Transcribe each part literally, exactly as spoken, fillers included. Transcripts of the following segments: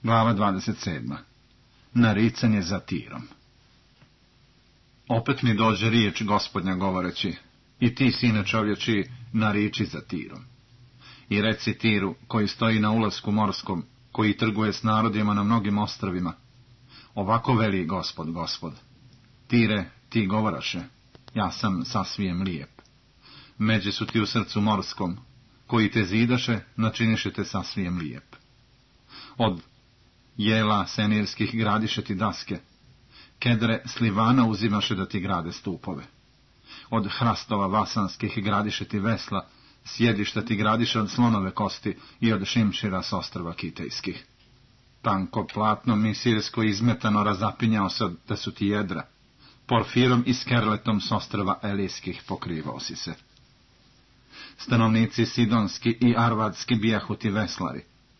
Glava dvadeset sedma. Naricanje za Tirom. Opet mi dođe riječ Gospodnja govoreći, i ti, sine čovječi, nariči za Tirom. I reci Tiru, koji stoji na ulasku morskom, koji trguje s narodima na mnogim ostrvima, ovako veli Gospod, Gospod. Tire, ti govoraše, ja sam sasvijem lijep. Međe su ti u srcu morskom, koji te zidaše, načiniše te sasvijem lijep. Od jela senirskih gradiše ti daske, kedre slivana uzimaše da ti grade stupove. Od hrastova vasanskih gradiše ti vesla, sjedišta ti gradiše od slonove kosti i od šimšira s ostrva kitejskih. Tanko platno misirsko izmetano razapinjao se da su ti jedra, porfirom i skerletom s ostrva elijskih pokrivao si se. Stanovnici sidonski i arvadski bijahu ti veslari.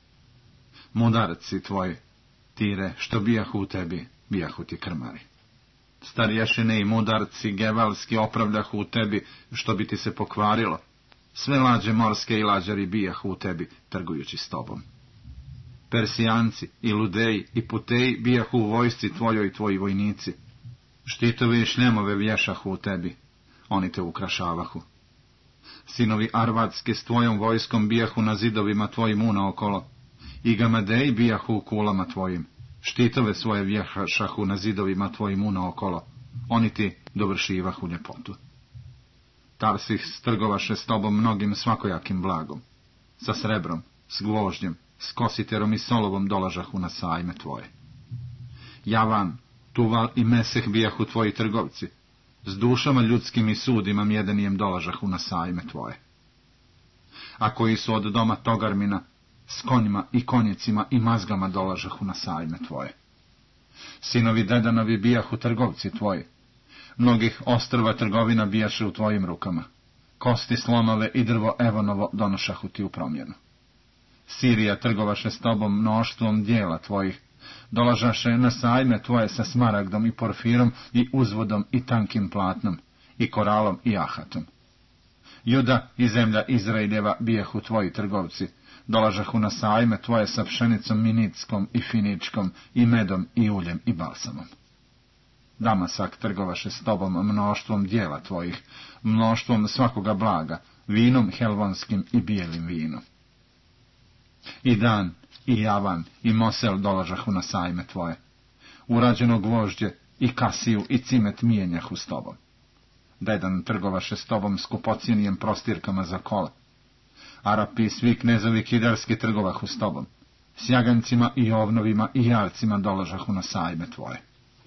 Mudarci tvoji, Tire, što bijahu u tebi, bijahu ti krmari. Starješine i mudarci gevalski opravljahu u tebi, što bi ti se pokvarilo. Sve lađe morske i lađari bijahu u tebi, trgujući s tobom. Persijanci i ludeji i puteji bijahu u vojsci tvojoj i tvoji vojnici. Štitovi i šljemove vješahu u tebi, oni te ukrašavahu. Sinovi arvadske s tvojom vojskom bijahu na zidovima tvojim unaokolo, i gamadeji bijahu u kulama tvojim, štitove svoje vješahu na zidovima tvojim unaokolo, oni ti dovršivahu ljepotu. Tarsih strgovaše s tobom mnogim svakojakim blagom, sa srebrom, s gvožđem, s kositerom i solovom dolažahu na sajme tvoje. Javan, Tuval i Meseh bijahu tvoji trgovci, s dušama ljudskim i sudima mjedenijem dolažahu na sajme tvoje. A koji su od doma Togarmina, s konjima i konjicima i mazgama dolažahu na sajme tvoje. Sinovi Dedanovi bijahu trgovci tvoji, mnogih ostrva trgovina bijaše u tvojim rukama, kosti slonove i drvo evonovo donošahu ti u promjenu. Sirija trgovaše s tobom mnoštvom dijela tvojih, dolažaše na sajme tvoje sa smaragdom i porfirom i uzvodom i tankim platnom, i koralom i ahatom. Juda i zemlja Izraeljeva bijahu tvoji trgovci, dolažahu na sajme tvoje sa pšenicom minitskom i finičkom i medom i uljem i balsamom. Damasak trgovaše s tobom mnoštvom dijela tvojih, mnoštvom svakoga blaga, vinom helvonskim i bijelim vinom. I Dan, i Javan, i Mosel dolažahu na sajme tvoje. Urađeno gvožđe, i kasiju, i cimet mijenjahu s tobom. Dedan trgovaše s tobom skupocjenijem prostirkama za kola. Arapi i svi knezovi kidarski trgovahu s tobom. S jagancima i ovnovima i jarcima dolažahu na sajme tvoje.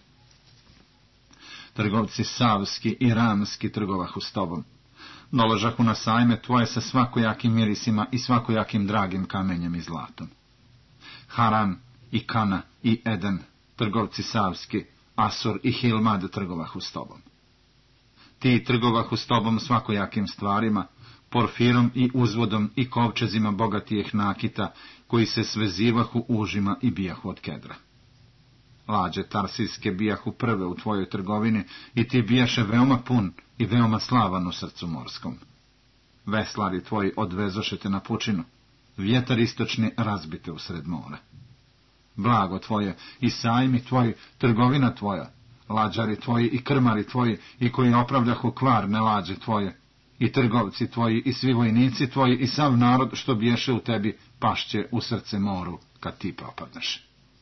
Trgovci savski i ramski trgovahu s tobom. Dolažahu na sajme tvoje sa svakojakim mirisima i svakojakim dragim kamenjem i zlatom. Haran i Kana i Eden, trgovci savski, Asur i Hilmad trgovahu s tobom. Ti trgovahu s tobom svakojakim stvarima, porfirom i uzvodom i kovčezima bogatijih nakita, koji se svezivahu užima i bijahu od kedra. Lađe tarsijske bijahu prve u tvojoj trgovini i ti bijaše veoma pun i veoma slavan u srcu morskom. Veslari tvoji odvezoše te na pučinu, vjetar istočni razbite usred mora. Blago tvoje i sajmi tvoji, trgovina tvoja, lađari tvoji i krmari tvoji i koji opravljahu kvarne lađe tvoje, i trgovci tvoji i svi vojnici tvoji i sav narod što biješe u tebi pašće u srce moru kad ti propadneš.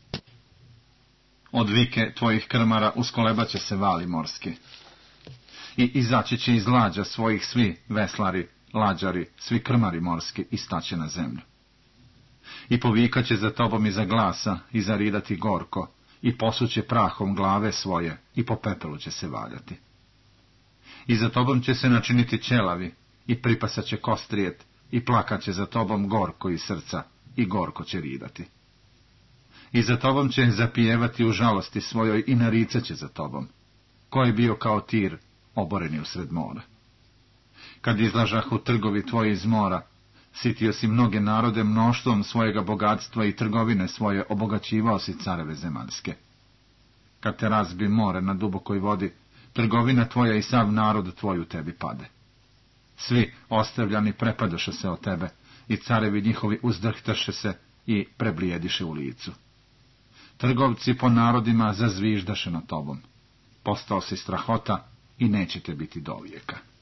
Od vike tvojih krmara uskolebaće se vali morski. I izaći će iz lađa svojih svi veslari, lađari, svi krmari morski i staće na zemlju. I povikaće za tobom iza glasa i zaridati gorko, i posuće prahom glave svoje i po pepelu će se valjati. I za tobom će se načiniti ćelavi, i pripasat će kostrijet, i plakat će za tobom gorko iz srca, i gorko će ridati. I za tobom će zapijevati u žalosti svojoj i naricat će za tobom, ko je bio kao Tir, oboreni usred mora. Kad izlažahu trgovi tvoji iz mora, sitio si mnoge narode mnoštvom svojega bogatstva i trgovine svoje, obogaćivao si careve zemaljske. Kad te razbi more na dubokoj vodi, trgovina tvoja i sav narod tvoj u tebi pade. Svi ostavljani prepadoše se od tebe, i carevi njihovi uzdrhtaše se i preblijediše u licu. Trgovci po narodima zazviždaše na tobom. Postao si strahota i neće te biti dovijeka.